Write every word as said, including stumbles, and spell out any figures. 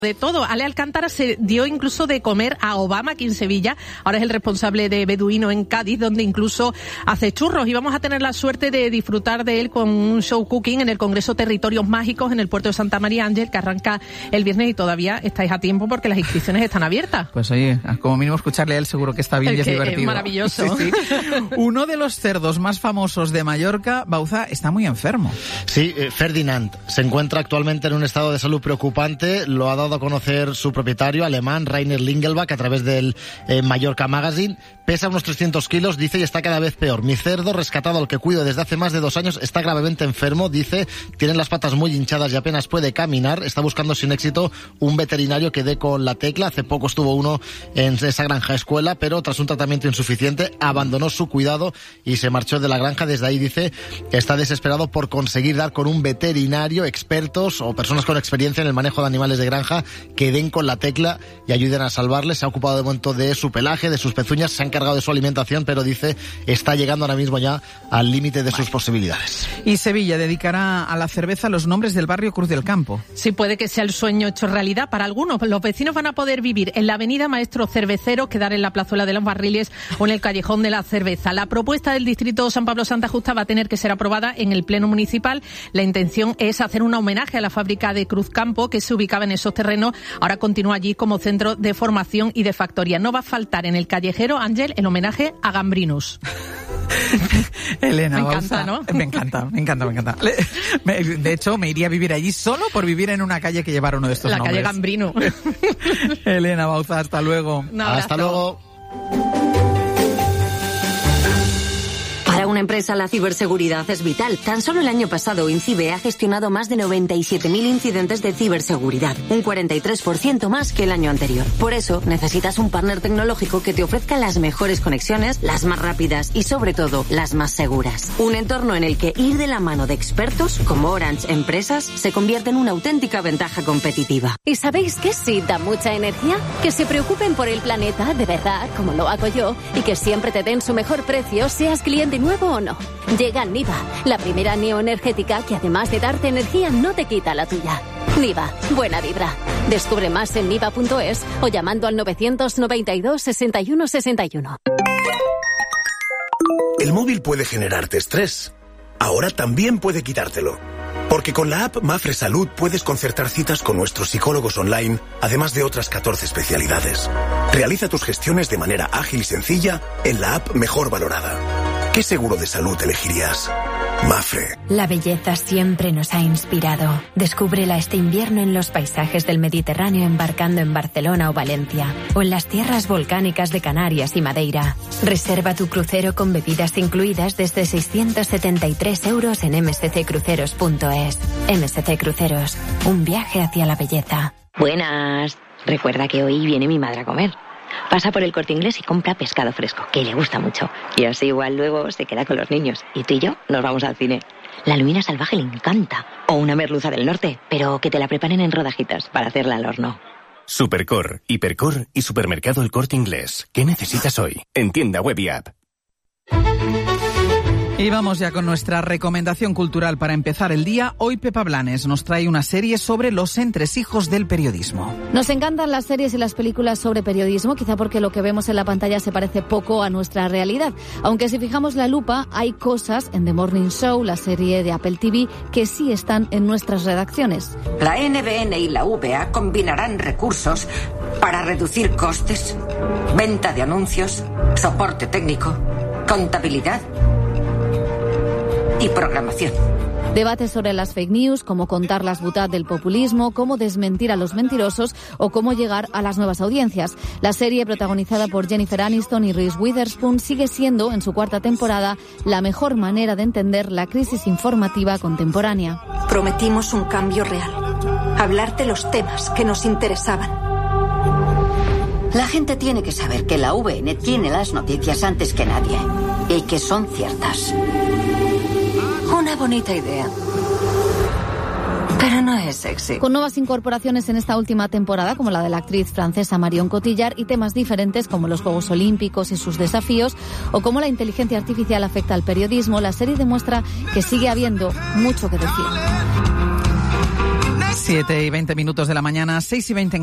De todo. Ale Alcántara se dio incluso de comer a Obama aquí en Sevilla. Ahora es el responsable de Beduino en Cádiz, donde incluso hace churros. Y vamos a tener la suerte de disfrutar de él con un show cooking en el Congreso Territorios Mágicos en el puerto de Santa María Ángel, que arranca el viernes y todavía estáis a tiempo porque las inscripciones están abiertas. Pues oye, como mínimo escucharle a él seguro que está bien el y es que divertido. Es maravilloso. Sí, sí. Uno de los cerdos más famosos de Mallorca, Bauza, está muy enfermo. Sí, eh, Ferdinand se encuentra actualmente en un estado de salud preocupante. Lo ha dado a conocer su propietario alemán, Rainer Lingelbach, a través del eh, Mallorca Magazine. Pesa unos trescientos kilos, dice, y está cada vez peor. Mi cerdo, rescatado al que cuido desde hace más de dos años, está gravemente enfermo, dice. Tiene las patas muy hinchadas y apenas puede caminar. Está buscando sin éxito un veterinario que dé con la tecla. Hace poco estuvo uno en esa granja escuela, pero tras un tratamiento insuficiente abandonó su cuidado y se marchó de la granja. Desde ahí, dice, que está desesperado por conseguir dar con un veterinario, expertos o personas con experiencia en el manejo de animales de granja que den con la tecla y ayuden a salvarles. Se ha ocupado de momento de su pelaje, de sus pezuñas, se ha encargado de su alimentación, pero dice está llegando ahora mismo ya al límite de sus posibilidades. Y Sevilla dedicará a la cerveza los nombres del barrio Cruz del Campo. Sí, puede que sea el sueño hecho realidad para algunos. Los vecinos van a poder vivir en la avenida Maestro Cervecero, quedar en la plazuela de los Barriles o en el callejón de la Cerveza. La propuesta del distrito San Pablo Santa Justa va a tener que ser aprobada en el pleno municipal. La intención es hacer un homenaje a la fábrica de Cruz Campo, que se ubicaba en esos terrenos. Ahora continúa allí como centro de formación y de factoría. No va a faltar en el callejero, Ángel, el homenaje a Gambrinus. Elena, me encanta, Bauza, ¿no? Me encanta, me encanta, me encanta. De hecho, me iría a vivir allí solo por vivir en una calle que llevara uno de estos la nombres. La calle Gambrino. Elena Bauza, hasta luego. Hasta luego. Para una empresa, la ciberseguridad es vital. Tan solo el año pasado, INCIBE ha gestionado más de noventa y siete mil incidentes de ciberseguridad, un cuarenta y tres por ciento más que el año anterior. Por eso, necesitas un partner tecnológico que te ofrezca las mejores conexiones, las más rápidas y, sobre todo, las más seguras. Un entorno en el que ir de la mano de expertos, como Orange Empresas, se convierte en una auténtica ventaja competitiva. ¿Y sabéis qué sí da mucha energía? Que se preocupen por el planeta, de verdad, como lo hago yo, y que siempre te den su mejor precio, seas cliente nuevo o no. Llega Niva, la primera neoenergética que además de darte energía no te quita la tuya. Niva, buena vibra. Descubre más en niva punto es o llamando al novecientos noventa y dos, sesenta y uno, sesenta y uno. El móvil puede generarte estrés. Ahora también puede quitártelo. Porque con la app Mafre Salud puedes concertar citas con nuestros psicólogos online, además de otras catorce especialidades. Realiza tus gestiones de manera ágil y sencilla en la app mejor valorada. ¿Qué seguro de salud elegirías? Mafre. La belleza siempre nos ha inspirado. Descúbrela este invierno en los paisajes del Mediterráneo embarcando en Barcelona o Valencia, o en las tierras volcánicas de Canarias y Madeira. Reserva tu crucero con bebidas incluidas desde seiscientos setenta y tres euros en m s c cruceros punto es. M S C Cruceros, un viaje hacia la belleza. Buenas. Recuerda que hoy viene mi madre a comer. Pasa por el Corte Inglés y compra pescado fresco, que le gusta mucho. Y así igual luego se queda con los niños. Y tú y yo nos vamos al cine. La lubina salvaje le encanta. O una merluza del norte, pero que te la preparen en rodajitas para hacerla al horno. Supercor, Hipercor y Supermercado El Corte Inglés. ¿Qué necesitas hoy? En tienda web y app. Y vamos ya con nuestra recomendación cultural para empezar el día. Hoy Pepa Blanes nos trae una serie sobre los entresijos del periodismo. Nos encantan las series y las películas sobre periodismo, quizá porque lo que vemos en la pantalla se parece poco a nuestra realidad. Aunque si fijamos la lupa, hay cosas en The Morning Show, la serie de Apple T V, que sí están en nuestras redacciones. La N B N y la V A combinarán recursos para reducir costes, venta de anuncios, soporte técnico, contabilidad y programación. Debates sobre las fake news, cómo contar las butad del populismo, cómo desmentir a los mentirosos o cómo llegar a las nuevas audiencias. La serie, protagonizada por Jennifer Aniston y Reese Witherspoon, sigue siendo, en su cuarta temporada, la mejor manera de entender la crisis informativa contemporánea. Prometimos un cambio real. Hablar de los temas que nos interesaban. La gente tiene que saber que la V N tiene las noticias antes que nadie y que son ciertas. Una bonita idea, pero no es sexy. Con nuevas incorporaciones en esta última temporada, como la de la actriz francesa Marion Cotillard, y temas diferentes como los Juegos Olímpicos y sus desafíos, o cómo la inteligencia artificial afecta al periodismo, la serie demuestra que sigue habiendo mucho que decir. siete y veinte minutos de la mañana, seis y veinte